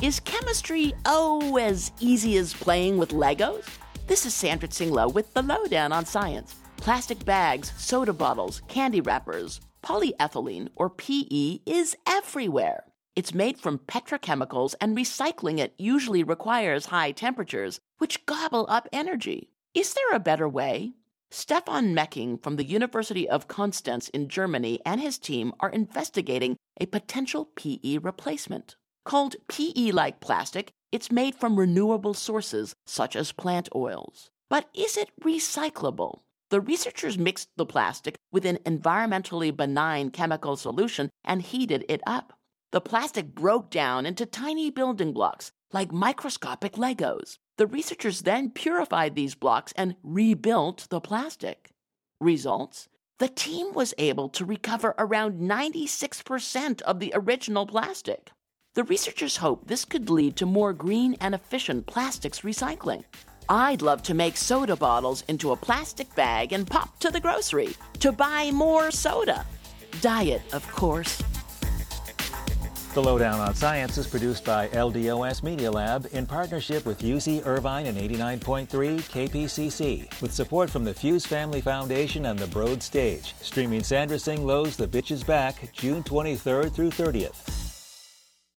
Is chemistry, as easy as playing with Legos? This is Sandra Tsinglow with The Lowdown on Science. Plastic bags, soda bottles, candy wrappers, polyethylene, or PE, is everywhere. It's made from petrochemicals, and recycling it usually requires high temperatures, which gobble up energy. Is there a better way? Stefan Mecking from the University of Konstanz in Germany and his team are investigating a potential PE replacement. Called PE-like plastic, it's made from renewable sources, such as plant oils. But is it recyclable? The researchers mixed the plastic with an environmentally benign chemical solution and heated it up. The plastic broke down into tiny building blocks, like microscopic Legos. The researchers then purified these blocks and rebuilt the plastic. Results? The team was able to recover around 96% of the original plastic. The researchers hope this could lead to more green and efficient plastics recycling. I'd love to make soda bottles into a plastic bag and pop to the grocery to buy more soda. Diet, of course. The Lowdown on Science is produced by LDOS Media Lab in partnership with UC Irvine and 89.3 KPCC, with support from the Fuse Family Foundation and the Broad Stage. Streaming Sandra Tsinglow's The Bitch Is Back, June 23rd through 30th.